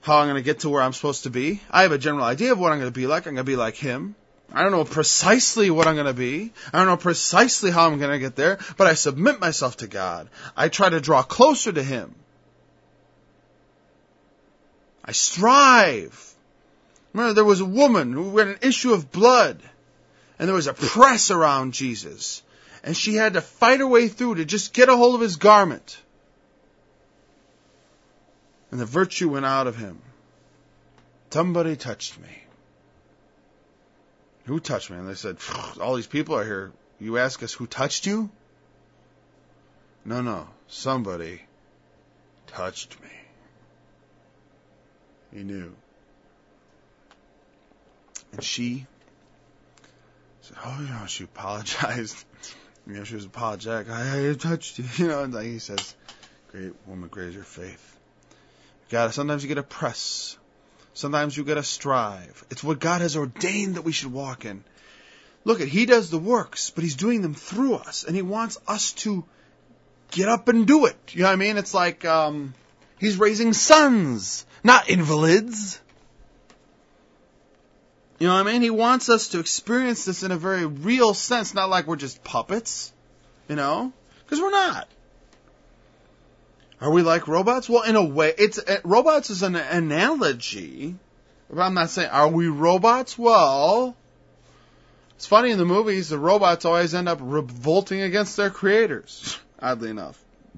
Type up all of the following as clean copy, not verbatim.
how I'm going to get to where I'm supposed to be. I have a general idea of what I'm going to be like. I'm going to be like Him. I don't know precisely what I'm going to be. I don't know precisely how I'm going to get there, but I submit myself to God. I try to draw closer to Him. I strive. Remember, there was a woman who had an issue of blood, and there was a press around Jesus, and she had to fight her way through to just get a hold of His garment. And the virtue went out of him. Somebody touched me. Who touched me? And they said, all these people are here. You ask us who touched you? No. Somebody touched me. He knew. And she said, she apologized. She was apologetic. I touched you. And like he says, great woman, great is your faith. Sometimes you get to press. Sometimes you got to strive. It's what God has ordained that we should walk in. Look, He does the works, but He's doing them through us. And He wants us to get up and do it. You know what I mean? It's like He's raising sons, not invalids. You know what I mean? He wants us to experience this in a very real sense, not like we're just puppets, because we're not. Are we like robots? Well, in a way, robots is an analogy. But I'm not saying, are we robots? Well, it's funny in the movies, the robots always end up revolting against their creators, oddly enough.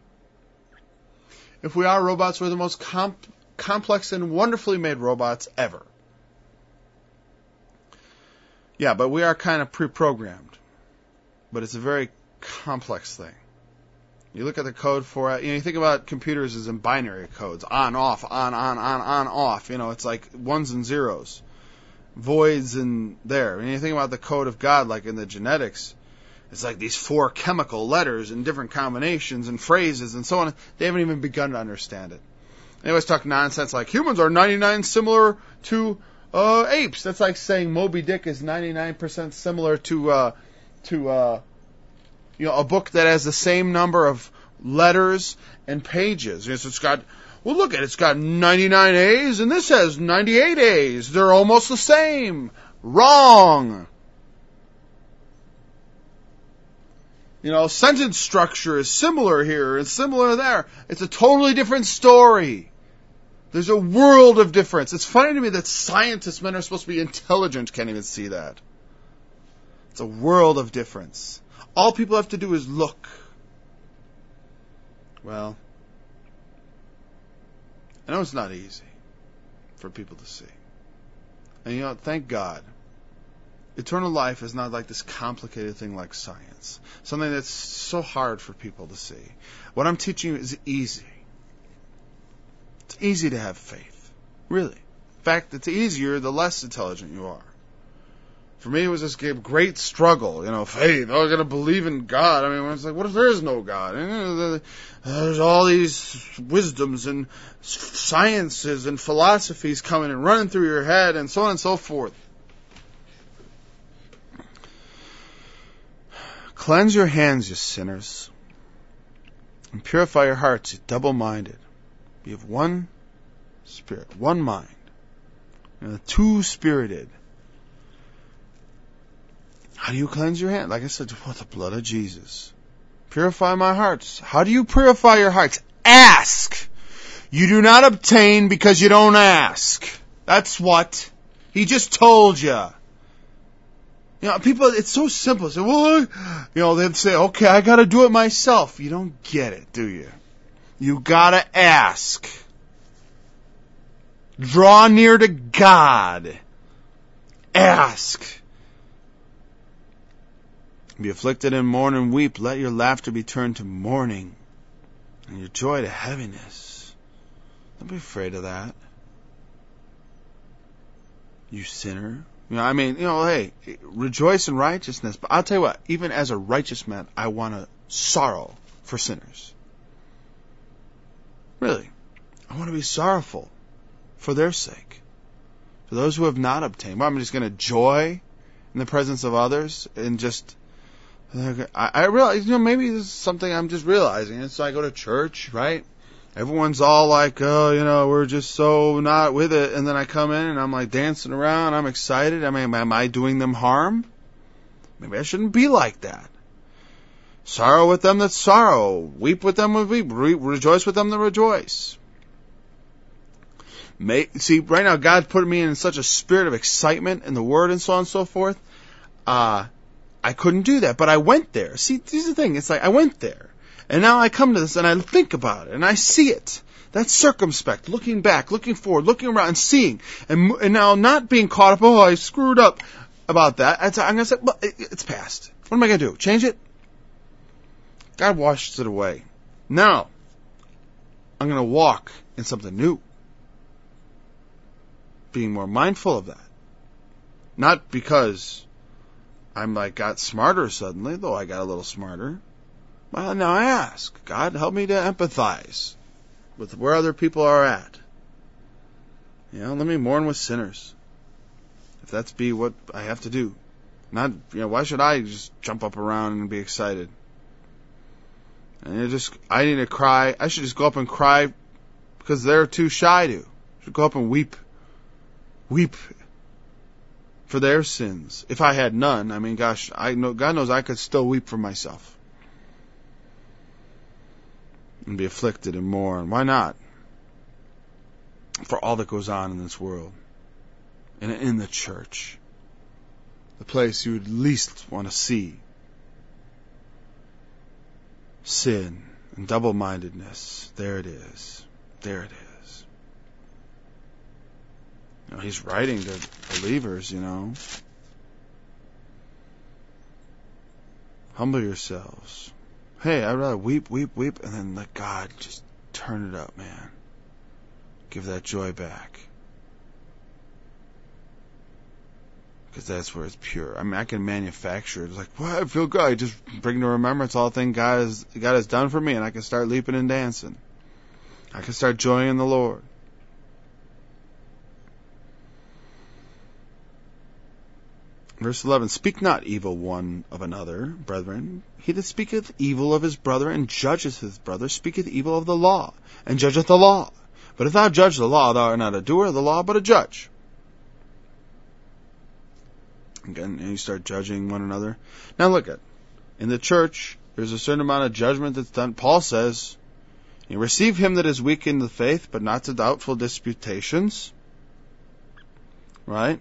If we are robots, we're the most complex and wonderfully made robots ever. Yeah, but we are kind of pre-programmed. But it's a very complex thing. You look at the code for it, you think about computers as in binary codes, on, off, on, off. It's like ones and zeros, voids in there. And you think about the code of God, like in the genetics, it's like these 4 chemical letters and different combinations and phrases and so on. They haven't even begun to understand it. They always talk nonsense like humans are 99 similar to apes. That's like saying Moby Dick is 99% similar to a book that has the same number of letters and pages. It's got 99 A's and this has 98 A's. They're almost the same. Wrong. Sentence structure is similar here and similar there. It's a totally different story. There's a world of difference. It's funny to me that scientists, men are supposed to be intelligent, can't even see that. It's a world of difference. All people have to do is look. Well, I know it's not easy for people to see. And thank God. Eternal life is not like this complicated thing like science. Something that's so hard for people to see. What I'm teaching you is easy. It's easy to have faith. Really. In fact, it's easier the less intelligent you are. For me, it was this great struggle, faith. I got to believe in God. It's like, what if there is no God? There's all these wisdoms and sciences and philosophies coming and running through your head and so on and so forth. Cleanse your hands, you sinners, and purify your hearts, you double-minded. Be of one spirit, one mind, two-spirited. How do you cleanse your hand? Like I said, with the blood of Jesus. Purify my hearts. How do you purify your hearts? Ask. You do not obtain because you don't ask. That's what. He just told you. People, it's so simple. Say, well, they'd say, okay, I gotta do it myself. You don't get it, do you? You gotta ask. Draw near to God. Ask. Be afflicted and mourn and weep. Let your laughter be turned to mourning and your joy to heaviness. Don't be afraid of that. You sinner. Hey, rejoice in righteousness. But I'll tell you what, even as a righteous man, I want to sorrow for sinners. Really. I want to be sorrowful for their sake. For those who have not obtained. Well, I'm just going to joy in the presence of others and just... I realize, maybe this is something I'm just realizing. And so I go to church, right? Everyone's all like, oh, we're just so not with it. And then I come in and I'm like dancing around. I'm excited. I mean, am I doing them harm? Maybe I shouldn't be like that. Sorrow with them that sorrow. Weep with them that weep. Rejoice with them that rejoice. See, right now God put me in such a spirit of excitement in the Word and so on and so forth. I couldn't do that, but I went there. See, here's the thing. It's like I went there. And now I come to this and I think about it and I see it. That's circumspect, looking back, looking forward, looking around and seeing. And now not being caught up, I screwed up about that. I'm going to say, well, it's past. What am I going to do? Change it? God washes it away. Now, I'm going to walk in something new. Being more mindful of that. Not because I'm got smarter suddenly, though I got a little smarter. Well, now I ask, God, help me to empathize with where other people are at. Let me mourn with sinners. If that's be what I have to do. Not, why should I just jump up around and be excited? And I need to cry. I should just go up and cry because they're too shy to. I should go up and weep. Weep for their sins. If I had none, I know God knows I could still weep for myself. And be afflicted and mourn. Why not? For all that goes on in this world. And in the church. The place you would least want to see. Sin and double-mindedness. There it is. There it is. He's writing to believers, Humble yourselves. Hey, I'd rather weep, and then let God just turn it up, man. Give that joy back. Because that's where it's pure. I can manufacture it. It's like, well, I feel good. I just bring to remembrance all the things God has done for me, and I can start leaping and dancing. I can start joying in the Lord. Verse 11, speak not evil one of another, brethren. He that speaketh evil of his brother and judgeth his brother speaketh evil of the law, and judgeth the law. But if thou judge the law, thou art not a doer of the law, but a judge. Again, you start judging one another. Now look at, in the church, there's a certain amount of judgment that's done. Paul says, you receive him that is weak in the faith, but not to doubtful disputations. Right?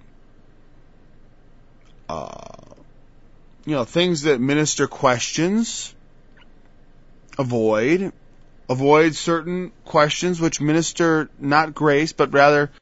Things that minister questions, avoid certain questions which minister not grace, but rather